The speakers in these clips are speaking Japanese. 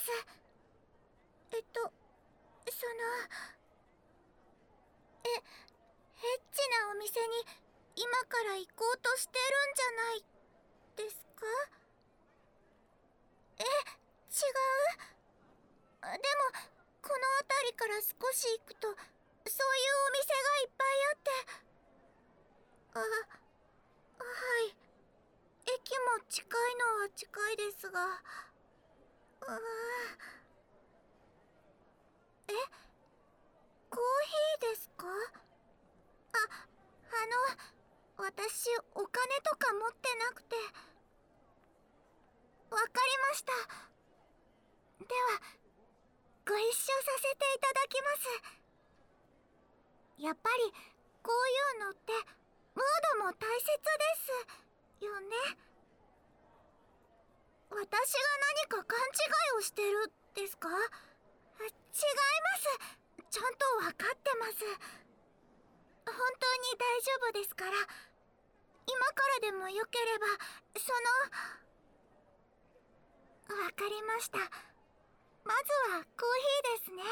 そのエッチなお店に今から行こうとしてるんじゃないですか？違う。でもこの辺りから少し行くとそういうお店がいっぱいあって。はい。駅も近いのは近いですが。え、コーヒーですか？私お金とか持ってなくて。わかりました。ではご一緒させていただきます。やっぱりこういうのってムードも大切ですよね。私が何か勘違いをしてるですか？違います。ちゃんと分かってます。本当に大丈夫ですから。今からでもよければわかりました。まずはコーヒーですね。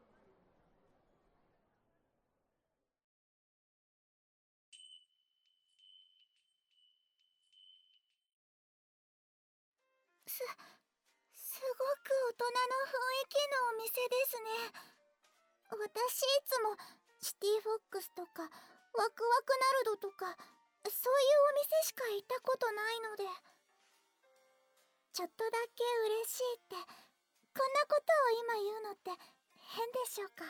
すごく大人の雰囲気のお店ですね。私いつもシティフォックスとかワクワクナルドとかそういうお店しか行ったことないので、ちょっとだけ嬉しいってこんなことを今言うのって変でしょうか？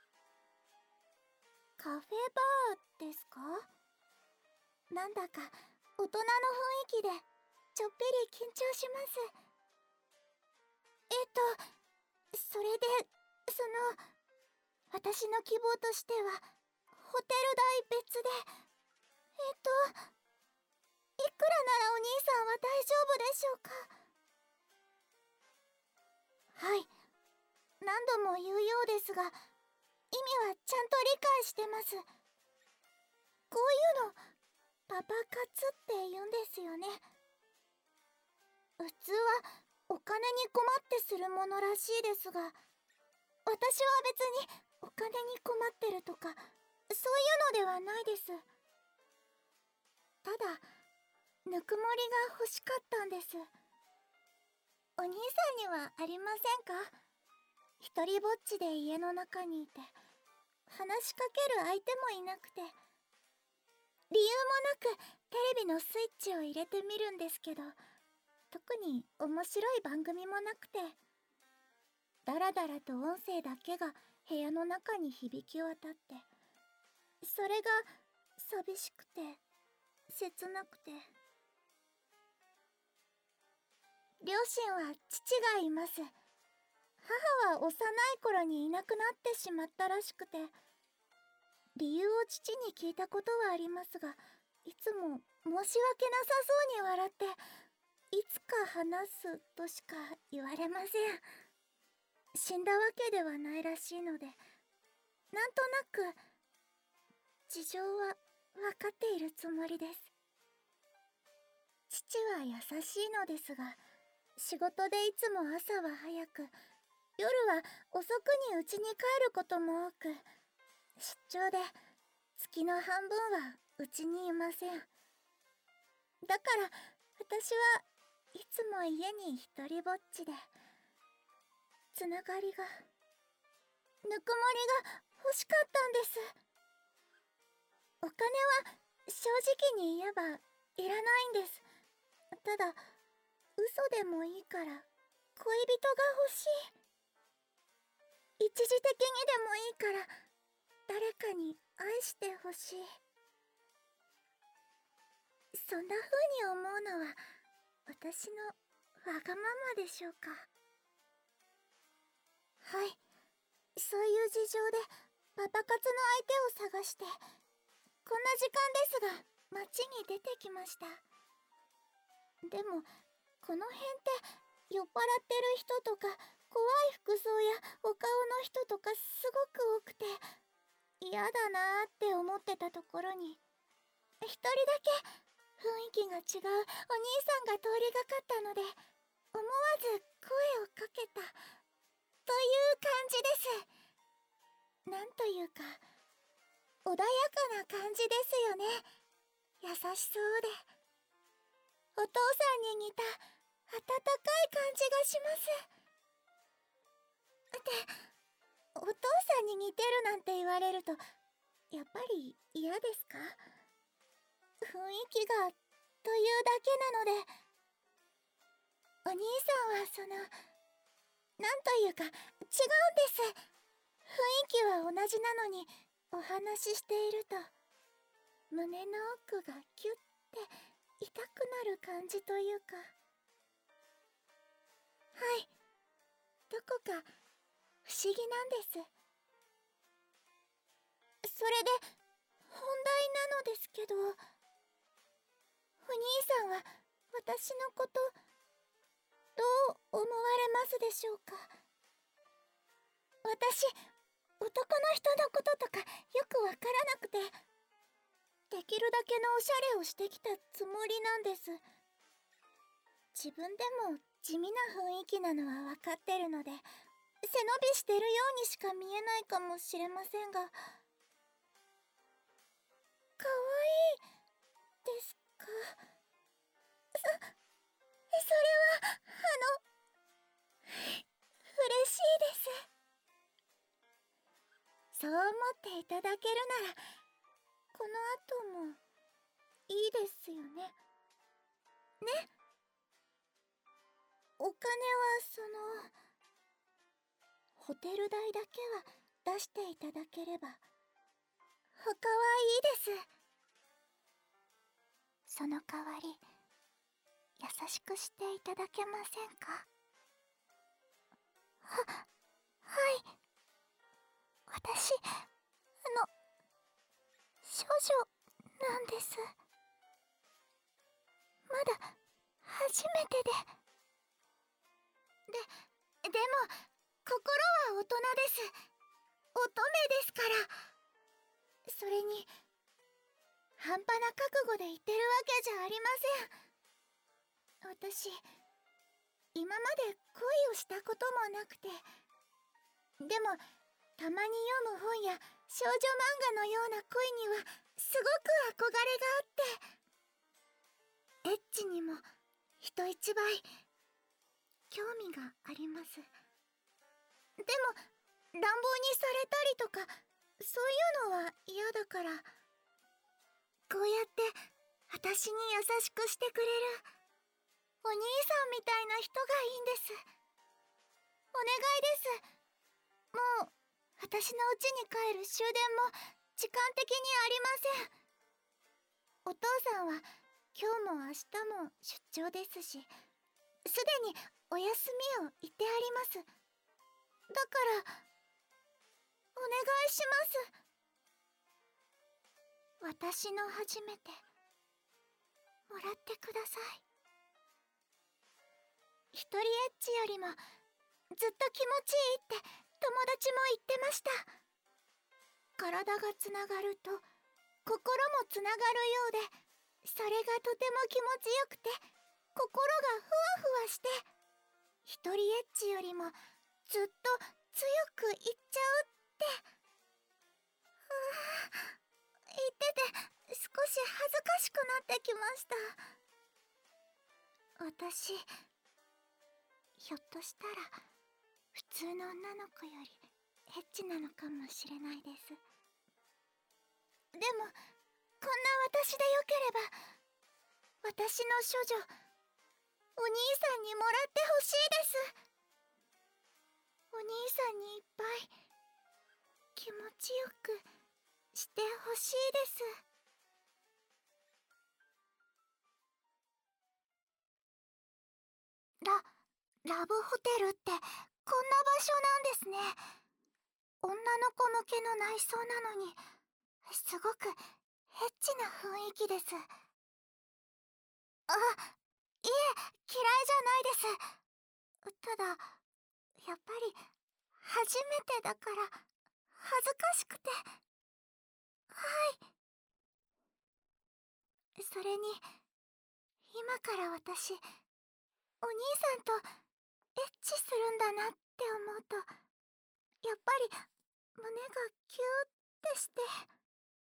カフェバーですか？なんだか大人の雰囲気でちょっぴり緊張します。それで私の希望としてはホテル代別でいくらならお兄さんは大丈夫でしょうか？はい、何度も言うようですが意味はちゃんと理解してます。こういうのパパ活って言うんですよね。普通はお金に困ってするものらしいですが、私は別にお金に困ってるとかそういうのではないです。ただぬくもりが欲しかったんです。お兄さんにはありませんか？一人ぼっちで家の中にいて話しかける相手もいなくて、理由もなくテレビのスイッチを入れてみるんですけど、特に面白い番組もなくて、ダラダラと音声だけが部屋の中に響き渡って、それが寂しくて切なくて。両親は父がいます。母は幼い頃にいなくなってしまったらしくて、理由を父に聞いたことはありますが、いつも申し訳なさそうに笑って、いつか話すとしか言われません。死んだわけではないらしいので、なんとなく事情は分かっているつもりです。父は優しいのですが、仕事でいつも朝は早く、夜は遅くに家に帰ることも多く、出張で月の半分は家にいません。だから私はいつも家に一人ぼっちで、つながりが、ぬくもりが欲しかったんです。お金は正直に言えばいらないんです。ただ嘘でもいいから恋人が欲しい。一時的にでもいいから誰かに愛してほしい。そんな風に思うのは私のわがままでしょうか？はい、そういう事情でパパ活の相手を探して、こんな時間ですが街に出てきました。でもこの辺って酔っ払ってる人とか怖い服装やお顔の人とかすごく多くて、嫌だなーって思ってたところに一人だけ雰囲気が違うお兄さんが通りがかったので、思わず声をかけた。 穏やかな感じですよね。優しそうで。お父さんに似た温かい感じがします。ってお父さんに似てるなんて言われるとやっぱり嫌ですか？雰囲気がというだけなので。お兄さんはなんというか違うんです。雰囲気は同じなのにお話ししていると胸の奥がキュッて痛くなる感じというか。はい、どこか不思議なんです。それで本題なのですけど、お兄さんは私のことどう思われますでしょうか？私、男の人のこととかよくわからなくて、できるだけのおしゃれをしてきたつもりなんです。自分でも地味な雰囲気なのはわかってるので、背伸びしてるようにしか見えないかもしれませんが。かわいいですか？それは嬉しいです。そう思っていただけるならこの後もいいですよね。ね。お金はホテル代だけは出していただければ他はいいです。その代わり優しくしていただけませんか？はい。私少女なんです。まだ初めてで。でも心は大人です。乙女ですから。それに半端な覚悟で言ってるわけじゃありません。私今まで恋をしたこともなくて、でもたまに読む本や少女漫画のような恋にはすごく憧れがあって、エッチにも人一倍興味があります。でも乱暴にされたりとかそういうのは嫌だから、こうやって私に優しくしてくれるお兄さんみたいな人がいいんです。お願いです。もう私の家に帰る終電も時間的にありません。お父さんは今日も明日も出張ですし、すでにお休みを言ってあります。だからお願いします。私の初めてもらってください。一人エッチよりもずっと気持ちいいって友達も言ってました。体がつながると心もつながるようで、それがとても気持ちよくて心がふわふわして、一人エッチよりもずっと強く言っちゃうって。言ってて少し恥ずかしくなってきました。私ひょっとしたら普通の女の子よりエッチなのかもしれないです。でもこんな私でよければ、私の処女お兄さんにもらってほしいです。お兄さんにいっぱい気持ちよくしてほしいです。ラブホテルってこんな場所なんですね。女の子向けの内装なのにすごくエッチな雰囲気です。あ、いえ、嫌いじゃないです。ただやっぱり初めてだから恥ずかしくて。はい。それに今から私お兄さんとエッチするんだなって思うと、やっぱり胸がキューってして。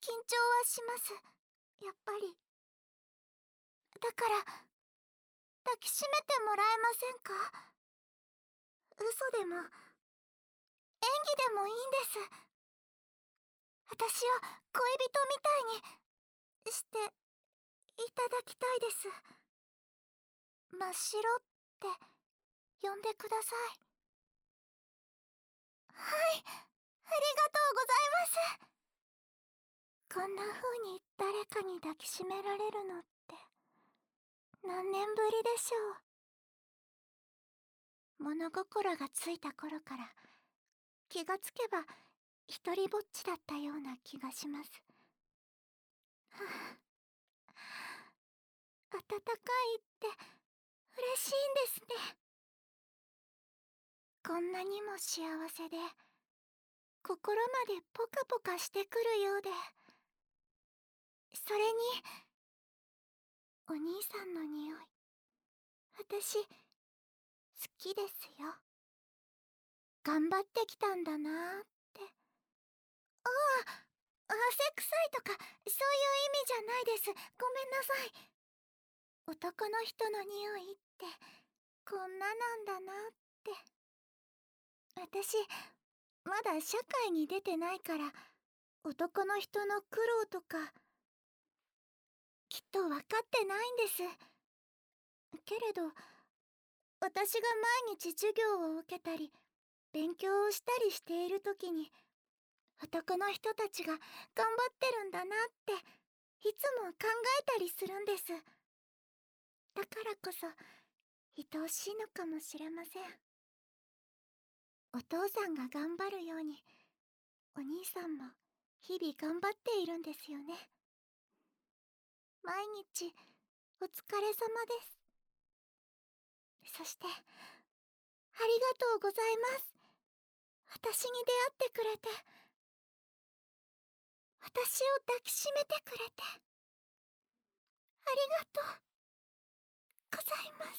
緊張はします。やっぱり。だから抱きしめてもらえませんか？嘘でも演技でもいいんです。私を恋人みたいにしていただきたいです。真っ白って呼んでください。はい、ありがとうございます。こんな風に誰かに抱きしめられるのって何年ぶりでしょう。物心がついた頃から気がつけば一人ぼっちだったような気がします。はあ、温かいって嬉しいんですね。こんなにも幸せで心までポカポカしてくるようで、それにお兄さんの匂い、私好きですよ。頑張ってきたんだなーって。ああ、汗臭いとかそういう意味じゃないです。ごめんなさい。男の人の匂いってこんななんだなって。私まだ社会に出てないから男の人の苦労とかきっと分かってないんです。けれど私が毎日授業を受けたり勉強をしたりしている時に男の人たちが頑張ってるんだなっていつも考えたりするんです。だからこそ愛おしいのかもしれません。お父さんが頑張るようにお兄さんも日々頑張っているんですよね。毎日お疲れ様です。そしてありがとうございます。私に出会ってくれて、私を抱きしめてくれてありがとうございます。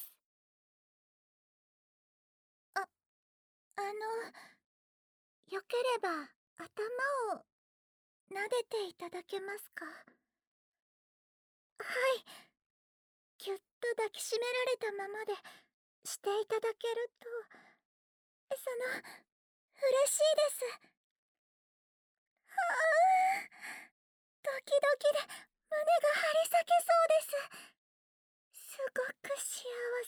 よければ頭を撫でていただけますか？はい、ぎゅっと抱きしめられたままでしていただけると、嬉しいです。ああ、ドキドキで胸が張り裂けそうです。すごく幸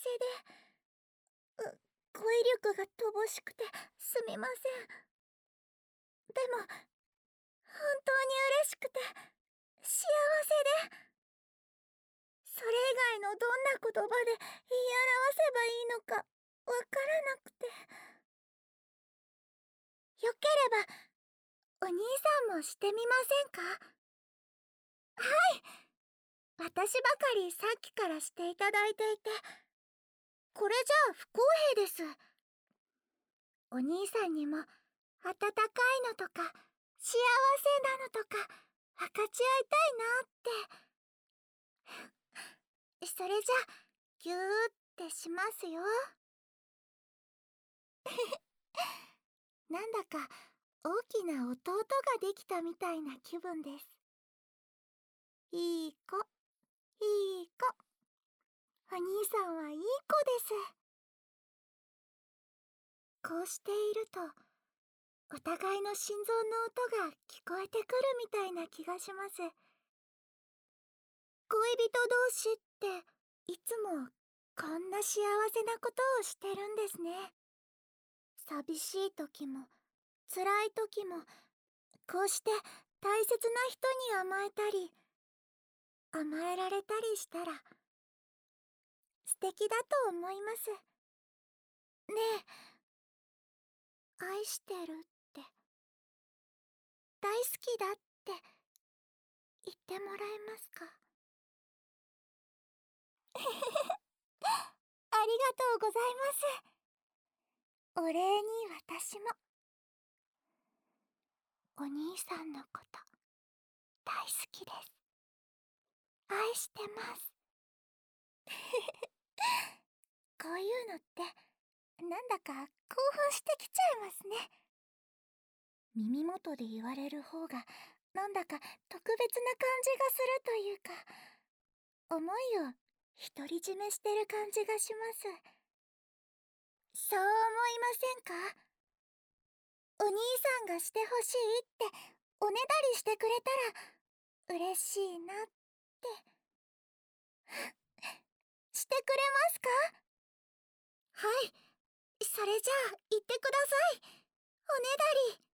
せで、語彙力が乏しくてすみません。でも、本当に嬉しくて、幸せで、それ以外のどんな言葉で言い表せばいいのかわからなくて。よければ、お兄さんもしてみませんか？はい、私ばかりさっきからしていただいていて、これじゃあ不公平です。お兄さんにも温かいのとか幸せなのとか分かち合いたいなって。それじゃぎゅーってしますよ。なんだか大きな弟ができたみたいな気分です。いい子、いい子。お兄さんはいい子です。こうしているとお互いの心臓の音が聞こえてくるみたいな気がします。恋人同士っていつもこんな幸せなことをしてるんですね。寂しい時も辛い時もこうして大切な人に甘えたり甘えられたりしたら素敵だと思います。ねえ、愛してるって大好きだって言ってもらえますか？ありがとうございます。お礼に私もお兄さんのこと大好きです。愛してます。こういうのってなんだか興奮してきちゃいますね。耳元で言われる方がなんだか特別な感じがするというか、思いを独り占めしてる感じがします。そう思いませんか？お兄さんがしてほしいっておねだりしてくれたら嬉しいなって。してくれますか？はい、それじゃあ言ってください。おねだり。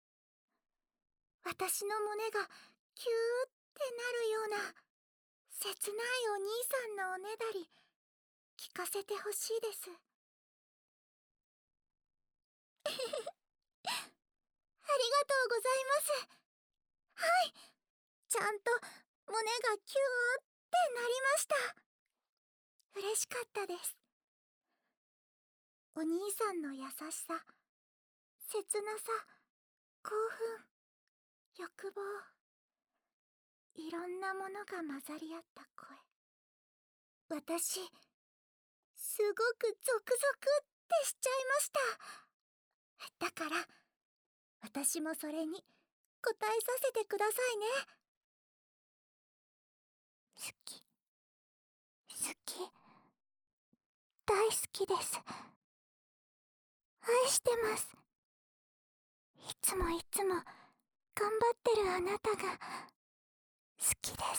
私の胸がキューってなるような切ないお兄さんのおねだり聞かせてほしいです。ありがとうございます。はい、ちゃんと胸がキューってなりました。嬉しかったです。お兄さんの優しさ、切なさ、興奮、欲望、いろんなものが混ざり合った声。私、すごくゾクゾクってしちゃいました。だから私もそれに答えさせてくださいね。好き、好き、大好きです。愛してます。いつもいつも頑張ってるあなたが好きです。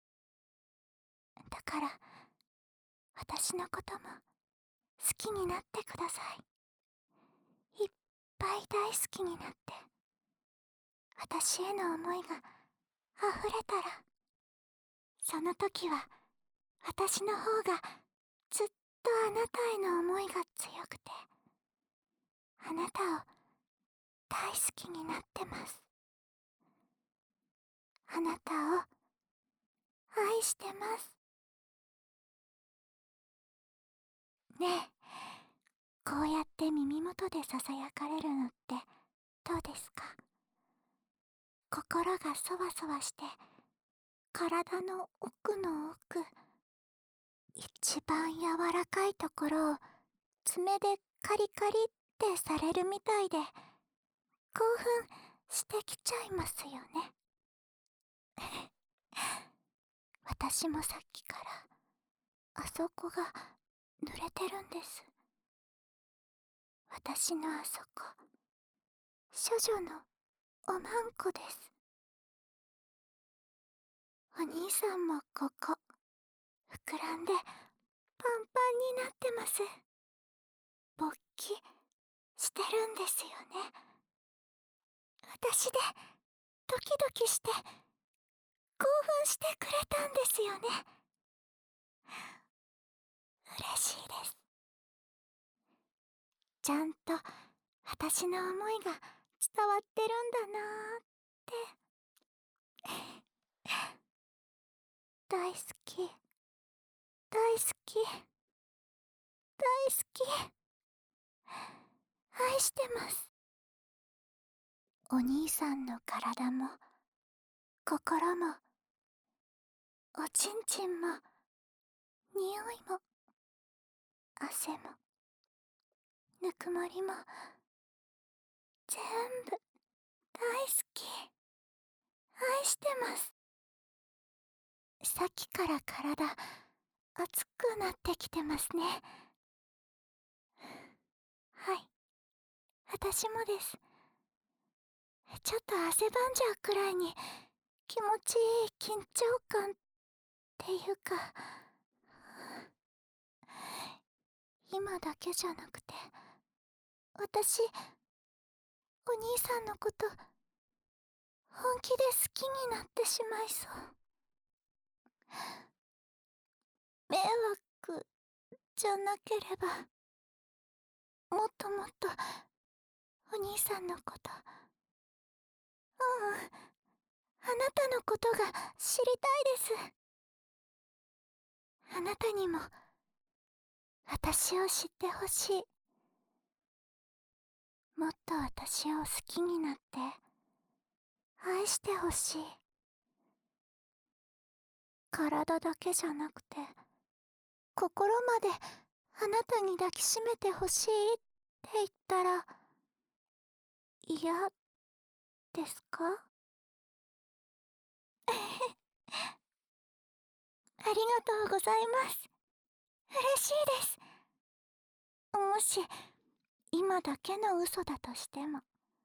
だから私のことも好きになってください。いっぱい大好きになって、私への思いが溢れたら、その時は私の方がずっとあなたへの思いが強くて、あなたを大好きになってます。あなたを愛してます。ねえ、こうやって耳元でささやかれるのってどうですか？心がそわそわして、体の奥の奥、一番柔らかいところを爪でカリカリってされるみたいで、興奮してきちゃいますよね。私もさっきからあそこが濡れてるんです。私のあそこ、処女のおまんこです。お兄さんもここ膨らんでパンパンになってます。勃起してるんですよね。私でドキドキして興奮してくれたんですよね。嬉しいです。ちゃんと私の思いが伝わってるんだなーって。大好き、大好き、大好き、愛してます。お兄さんの体も心もおちんちんも匂いも汗もぬくもりも全部大好き、愛してます。さっきから体熱くなってきてますね。はい、私もです。ちょっと汗ばんじゃうくらいに気持ちいい緊張感っていうか、今だけじゃなくて、私、お兄さんのこと本気で好きになってしまいそう。迷惑じゃなければ、もっともっとお兄さんのこと、あなたのことが知りたいです。あなたにも私を知ってほしい。もっと私を好きになって愛してほしい。体だけじゃなくて心まであなたに抱きしめてほしいって言ったら嫌ですか？ ありがとうございます。嬉しいです。もし今だけの嘘だとしても。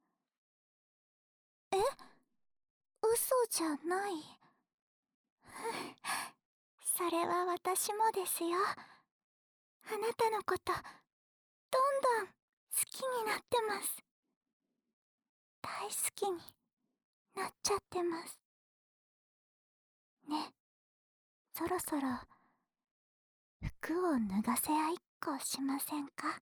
え、嘘じゃない。それは私もですよ。あなたのことどんどん好きになってます。大好きになっちゃってますね。そろそろ服を脱がせ合いっこしませんか？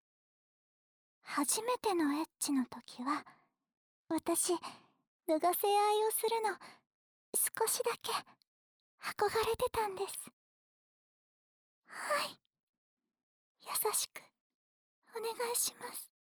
初めてのエッチの時は私脱がせ合いをするの少しだけ憧れてたんです。はい、優しくお願いします。